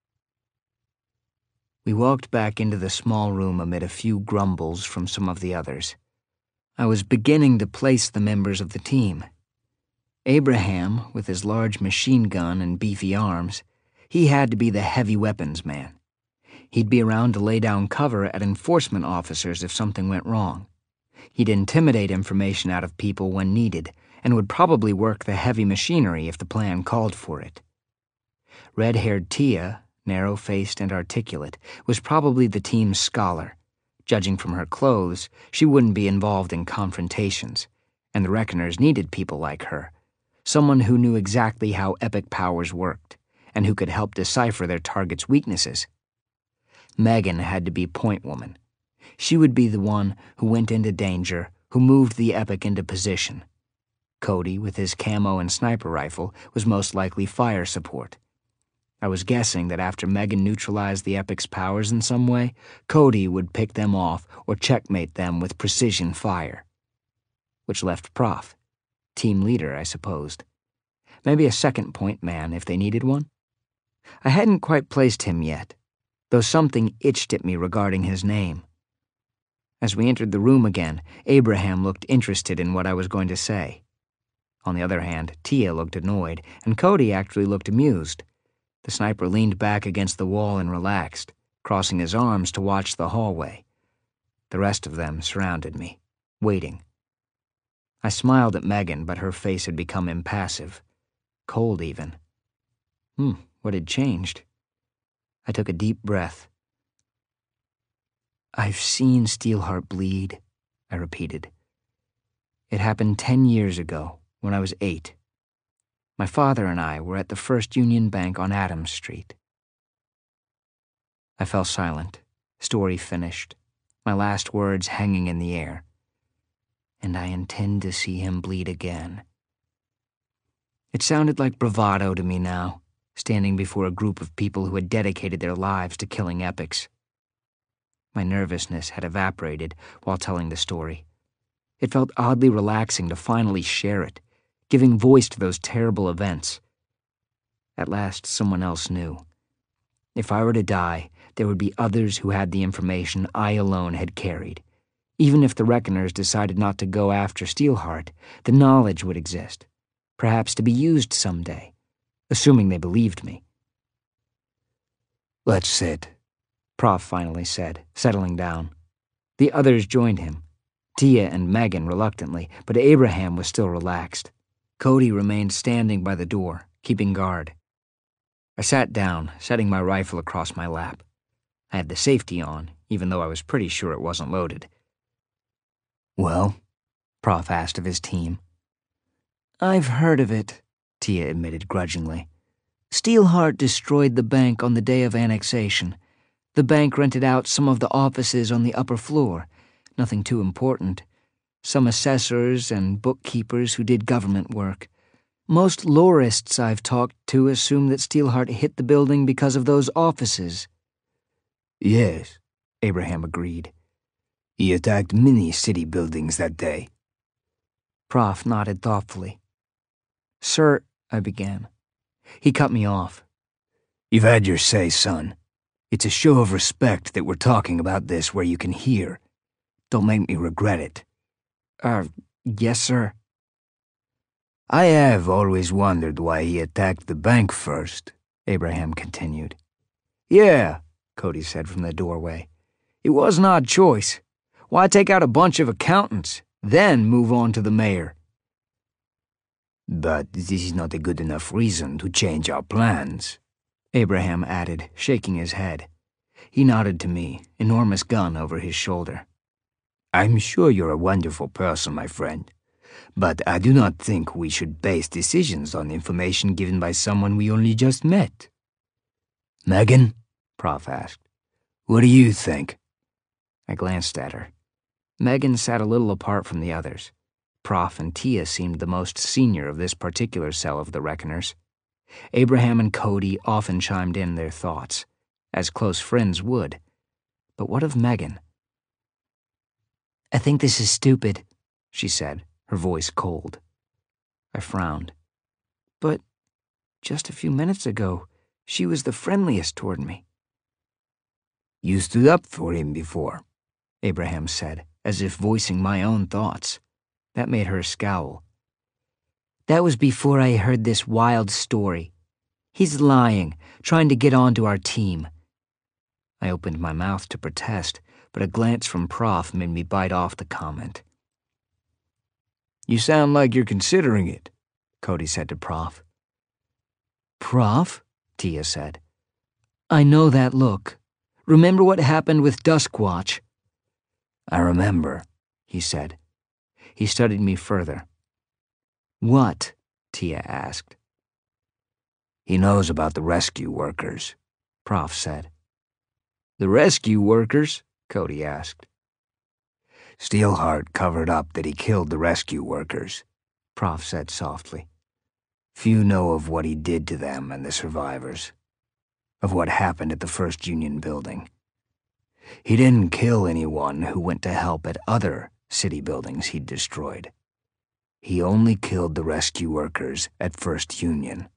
S1: We walked back into the small room amid a few grumbles from some of the others. I was beginning to place the members of the team. Abraham, with his large machine gun and beefy arms, he had to be the heavy weapons man. He'd be around to lay down cover at enforcement officers if something went wrong. He'd intimidate information out of people when needed, and would probably work the heavy machinery if the plan called for it. Red-haired Tia, narrow-faced and articulate, was probably the team's scholar. Judging from her clothes, she wouldn't be involved in confrontations, and the Reckoners needed people like her, someone who knew exactly how epic powers worked, and who could help decipher their target's weaknesses. Megan had to be point woman. She would be the one who went into danger, who moved the epic into position. Cody, with his camo and sniper rifle, was most likely fire support. I was guessing that after Megan neutralized the epic's powers in some way, Cody would pick them off or checkmate them with precision fire. Which left Prof, team leader, I supposed. Maybe a second point man if they needed one. I hadn't quite placed him yet, though something itched at me regarding his name. As we entered the room again, Abraham looked interested in what I was going to say. On the other hand, Tia looked annoyed, and Cody actually looked amused. The sniper leaned back against the wall and relaxed, crossing his arms to watch the hallway. The rest of them surrounded me, waiting. I smiled at Megan, but her face had become impassive, cold even. What had changed? I took a deep breath. I've seen Steelheart bleed, I repeated. It happened 10 years ago, when I was 8. My father and I were at the First Union Bank on Adams Street. I fell silent, story finished, my last words hanging in the air. And I intend to see him bleed again. It sounded like bravado to me now, standing before a group of people who had dedicated their lives to killing epics. My nervousness had evaporated while telling the story. It felt oddly relaxing to finally share it, giving voice to those terrible events. At last, someone else knew. If I were to die, there would be others who had the information I alone had carried. Even if the Reckoners decided not to go after Steelheart, the knowledge would exist, perhaps to be used someday, assuming they believed me. Let's sit, Prof finally said, settling down. The others joined him.
S2: Tia and Megan reluctantly, but Abraham was still relaxed. Cody remained standing by the door, keeping guard. I sat down, setting my rifle across my lap. I had the safety on, even though I was pretty sure it wasn't loaded.
S1: Well?
S2: Prof asked of his team. I've heard of it, Tia admitted grudgingly. Steelheart destroyed the bank on the day of annexation. The bank rented out some of the offices on the upper floor. Nothing too important. Some assessors and bookkeepers who did government work. Most lorists I've talked to assume that Steelheart hit the building because of those offices.
S1: Yes, Abraham agreed. He attacked many city buildings that day.
S2: Prof nodded thoughtfully. Sir, I began. He cut me off.
S1: You've had your say, son. It's a show of respect that we're talking about this where you can hear. Don't make me regret it.
S2: Yes, sir.
S1: I have always wondered why he attacked the bank first, Abraham continued.
S2: Yeah, Cody said from the doorway. It was an odd choice. Why take out a bunch of accountants, then move on to the mayor?
S1: But this is not a good enough reason to change our plans,
S2: Abraham added, shaking his head. He nodded to me, enormous gun over his shoulder.
S1: I'm sure you're a wonderful person, my friend, but I do not think we should base decisions on information given by someone we only just met. Megan? Prof asked. What do you think?
S2: I glanced at her. Megan sat a little apart from the others. Prof and Tia seemed the most senior of this particular cell of the Reckoners. Abraham and Cody often chimed in their thoughts, as close friends would. But what of Megan? I think this is stupid, she said, her voice cold. I frowned. But just a few minutes ago, she was the friendliest toward me.
S1: You stood up for him before,
S2: Abraham said, as if voicing my own thoughts. That made her scowl. That was before I heard this wild story. He's lying, trying to get onto our team. I opened my mouth to protest, but a glance from Prof made me bite off the comment.
S1: You sound like you're considering it, Cody said to Prof.
S2: Prof? Tia said. I know that look. Remember what happened with Duskwatch?
S1: I remember,
S2: he said. He studied me further. What? Tia asked.
S1: He knows about the rescue workers, Prof said.
S2: The rescue workers? Cody asked.
S1: Steelheart covered up that he killed the rescue workers, Prof said softly. Few know of what he did to them and the survivors, of what happened at the First Union building. He didn't kill anyone who went to help at other city buildings he'd destroyed. He only killed the rescue workers at First Union.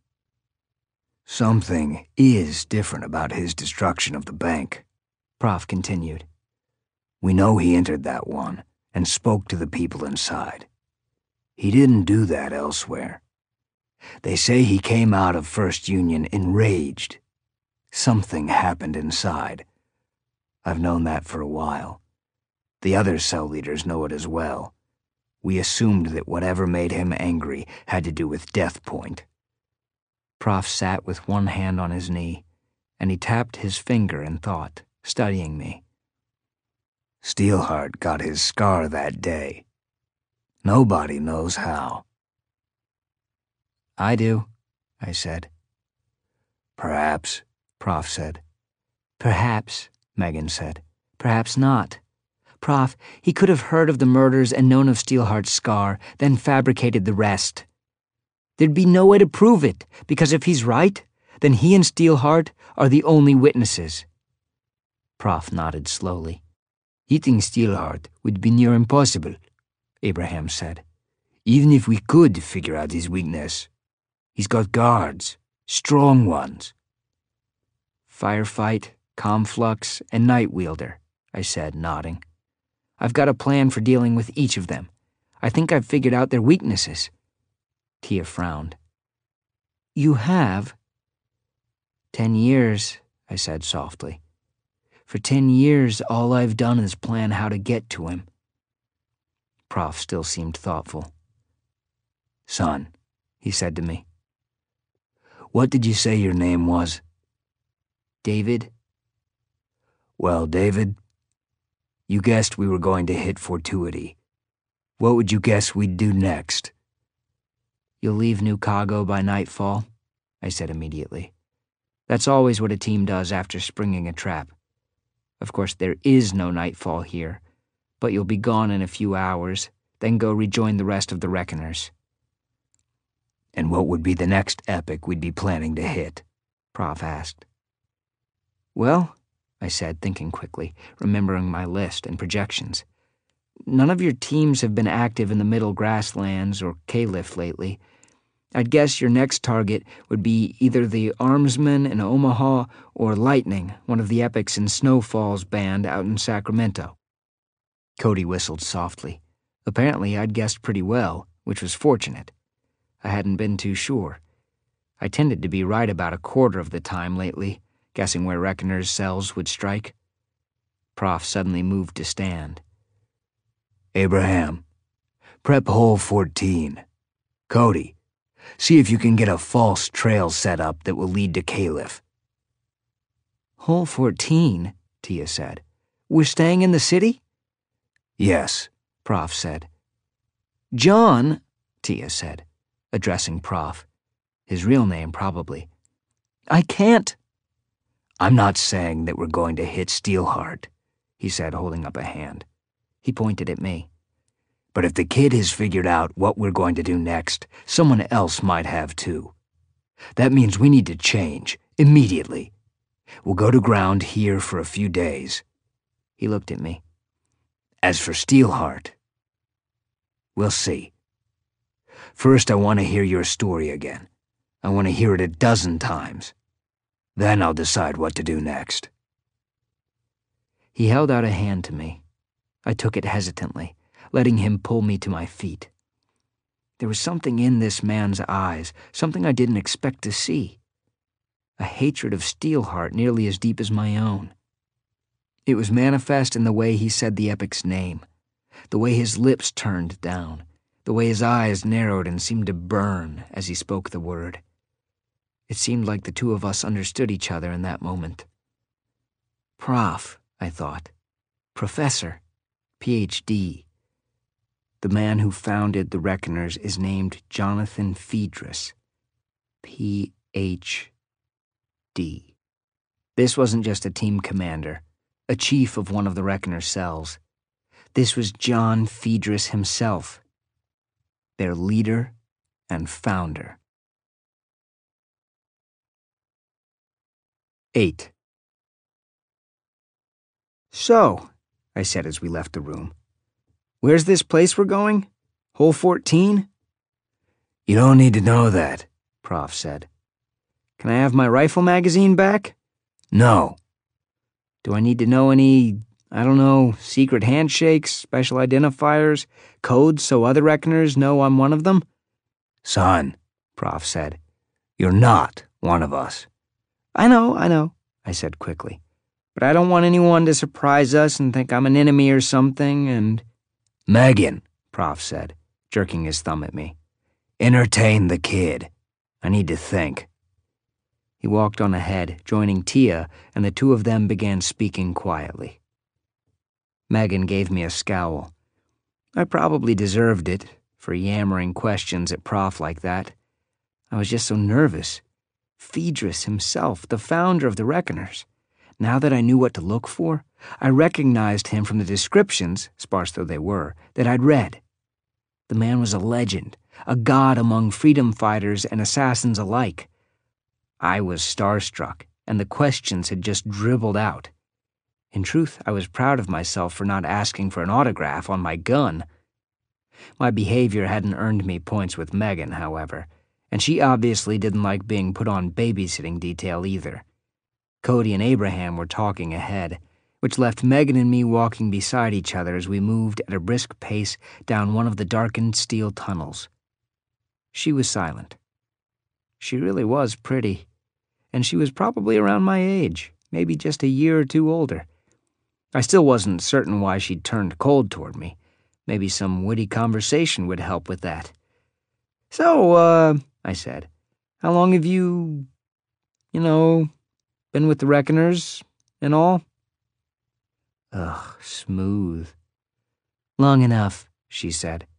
S1: Something is different about his destruction of the bank, Prof continued. We know he entered that one and spoke to the people inside. He didn't do that elsewhere. They say he came out of First Union enraged. Something happened inside. I've known that for a while. The other cell leaders know it as well. We assumed that whatever made him angry had to do with Death Point.
S2: Prof sat with one hand on his knee, and he tapped his finger in thought, studying me.
S1: Steelheart got his scar that day. Nobody knows how.
S2: I do, I said.
S1: Perhaps, Prof said.
S2: Perhaps, Megan said. Perhaps not. Prof, he could have heard of the murders and known of Steelheart's scar, then fabricated the rest. There'd be no way to prove it, because if he's right, then he and Steelheart are the only witnesses. Prof nodded slowly.
S1: Hitting Steelheart would be near impossible, Abraham said. Even if we could figure out his weakness. He's got guards, strong ones.
S2: Firefight, Conflux, and Nightwielder, I said, nodding. I've got a plan for dealing with each of them. I think I've figured out their weaknesses. Tia frowned. You have? 10 years, I said softly. For 10 years, all I've done is plan how to get to him.
S1: Prof still seemed thoughtful. Son, he said to me, what did you say your name was?
S2: David?
S1: Well, David, you guessed we were going to hit Fortuity. What would you guess we'd do next?
S2: You'll leave New Cago by nightfall, I said immediately. That's always what a team does after springing a trap. Of course, there is no nightfall here, but you'll be gone in a few hours, then go rejoin the rest of the Reckoners.
S1: And what would be the next epic we'd be planning to hit? Prof asked.
S2: Well, I said, thinking quickly, remembering my list and projections. None of your teams have been active in the Middle Grasslands or K-Lift lately. I'd guess your next target would be either the Armsmen in Omaha or Lightning, one of the epics in Snowfall's band out in Sacramento. Cody whistled softly. Apparently I'd guessed pretty well, which was fortunate. I hadn't been too sure. I tended to be right about a quarter of the time lately, guessing where Reckoners' cells would strike. Prof suddenly moved to stand.
S1: Abraham, prep hole 14. Cody, see if you can get a false trail set up that will lead to Caliph.
S2: Hole 14, Tia said. We're staying in the city?
S1: Yes,
S2: Prof said. John, Tia said, addressing Prof. His real name, probably. I can't.
S1: I'm not saying that we're going to hit Steelheart, he said, holding up a hand.
S2: He pointed at me.
S1: But if the kid has figured out what we're going to do next, someone else might have too. That means we need to change, immediately. We'll go to ground here for a few days.
S2: He looked at me.
S1: As for Steelheart, we'll see. First, I want to hear your story again. I want to hear it a dozen times. Then I'll decide what to do next.
S2: He held out a hand to me. I took it hesitantly, letting him pull me to my feet. There was something in this man's eyes, something I didn't expect to see. A hatred of Steelheart nearly as deep as my own. It was manifest in the way he said the epic's name, the way his lips turned down, the way his eyes narrowed and seemed to burn as he spoke the word. It seemed like the two of us understood each other in that moment. Prof, I thought. Professor. Ph.D. The man who founded the Reckoners is named Jonathan Phaedrus. Ph.D. This wasn't just a team commander, a chief of one of the Reckoner cells. This was John Phaedrus himself, their leader and founder. 8. So, I said as we left the room, where's this place we're going? Hole 14?
S1: You don't need to know that,
S2: Prof said. Can I have my rifle magazine back?
S1: No.
S2: Do I need to know any, secret handshakes, special identifiers, codes so other Reckoners know I'm one of them?
S1: Son, Prof said, you're not one of us.
S2: I know, I said quickly. But I don't want anyone to surprise us and think I'm an enemy or something, and...
S1: Megan, Prof said, jerking his thumb at me. Entertain the kid. I need to think.
S2: He walked on ahead, joining Tia, and the two of them began speaking quietly. Megan gave me a scowl. I probably deserved it, for yammering questions at Prof like that. I was just so nervous. Phaedrus himself, the founder of the Reckoners. Now that I knew what to look for, I recognized him from the descriptions, sparse though they were, that I'd read. The man was a legend, a god among freedom fighters and assassins alike. I was starstruck, and the questions had just dribbled out. In truth, I was proud of myself for not asking for an autograph on my gun. My behavior hadn't earned me points with Megan, however, and she obviously didn't like being put on babysitting detail either. Cody and Abraham were talking ahead, which left Megan and me walking beside each other as we moved at a brisk pace down one of the darkened steel tunnels. She was silent. She really was pretty, and she was probably around my age, maybe just a year or two older. I still wasn't certain why she'd turned cold toward me.
S1: Maybe some witty conversation would help with that. "So, I said, how long have you, been with the Reckoners and all?"
S2: Ugh, smooth. "Long enough," she said.